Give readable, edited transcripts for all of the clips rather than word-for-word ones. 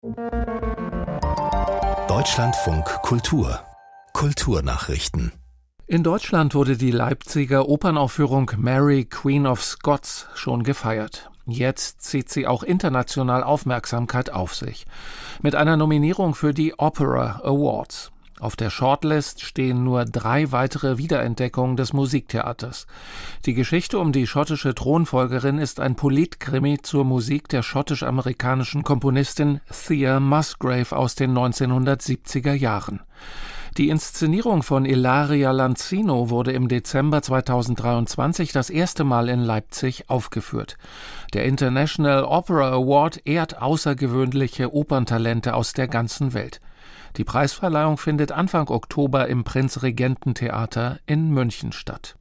Deutschlandfunk Kultur. Kulturnachrichten. In Deutschland wurde die Leipziger Opernaufführung Mary, Queen of Scots schon gefeiert. Jetzt zieht sie auch international Aufmerksamkeit auf sich. Mit einer Nominierung für die Opera Awards. Auf der Shortlist stehen nur 3 weitere Wiederentdeckungen des Musiktheaters. Die Geschichte um die schottische Thronfolgerin ist ein Politkrimi zur Musik der schottisch-amerikanischen Komponistin Thea Musgrave aus den 1970er Jahren. Die Inszenierung von Ilaria Lanzino wurde im Dezember 2023 das erste Mal in Leipzig aufgeführt. Der International Opera Award ehrt außergewöhnliche Operntalente aus der ganzen Welt. Die Preisverleihung findet Anfang Oktober im Prinzregententheater in München statt.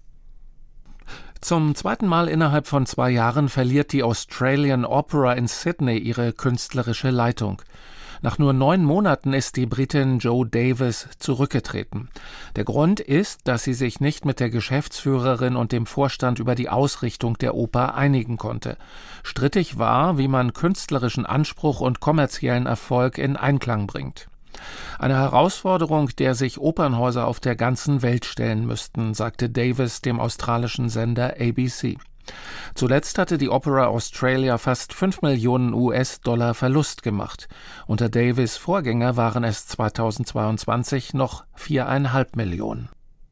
Zum zweiten Mal innerhalb von 2 Jahren verliert die Australian Opera in Sydney ihre künstlerische Leitung. Nach nur 9 Monaten ist die Britin Jo Davis zurückgetreten. Der Grund ist, dass sie sich nicht mit der Geschäftsführerin und dem Vorstand über die Ausrichtung der Oper einigen konnte. Strittig war, wie man künstlerischen Anspruch und kommerziellen Erfolg in Einklang bringt. Eine Herausforderung, der sich Opernhäuser auf der ganzen Welt stellen müssten, sagte Davis dem australischen Sender ABC. Zuletzt hatte die Opera Australia fast 5 Millionen US-Dollar Verlust gemacht. Unter Davis' Vorgänger waren es 2022 noch 4,5 Millionen.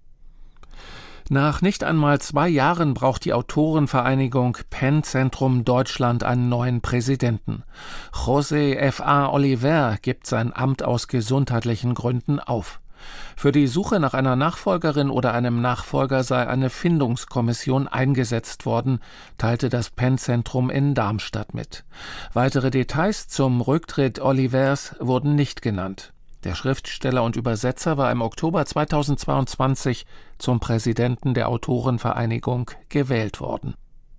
Nach nicht einmal 2 Jahren braucht die Autorenvereinigung PEN Zentrum Deutschland einen neuen Präsidenten. José F.A. Oliver gibt sein Amt aus gesundheitlichen Gründen auf. Für die Suche nach einer Nachfolgerin oder einem Nachfolger sei eine Findungskommission eingesetzt worden, teilte das PEN-Zentrum in Darmstadt mit. Weitere Details zum Rücktritt Olivers wurden nicht genannt. Der Schriftsteller und Übersetzer war im Oktober 2022 zum Präsidenten der Autorenvereinigung gewählt worden.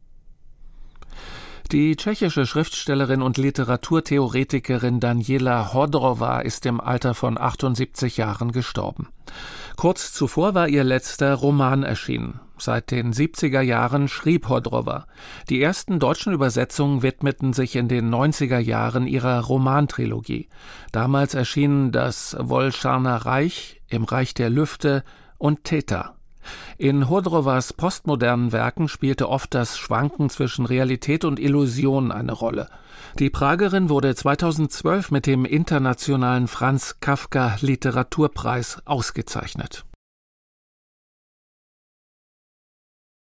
Die tschechische Schriftstellerin und Literaturtheoretikerin Daniela Hodrova ist im Alter von 78 Jahren gestorben. Kurz zuvor war ihr letzter Roman erschienen. Seit den 70er Jahren schrieb Hodrova. Die ersten deutschen Übersetzungen widmeten sich in den 90er Jahren ihrer Romantrilogie. Damals erschienen das Volscharner Reich, Im Reich der Lüfte und Theta. In Hodrovas postmodernen Werken spielte oft das Schwanken zwischen Realität und Illusion eine Rolle. Die Pragerin wurde 2012 mit dem internationalen Franz Kafka Literaturpreis ausgezeichnet.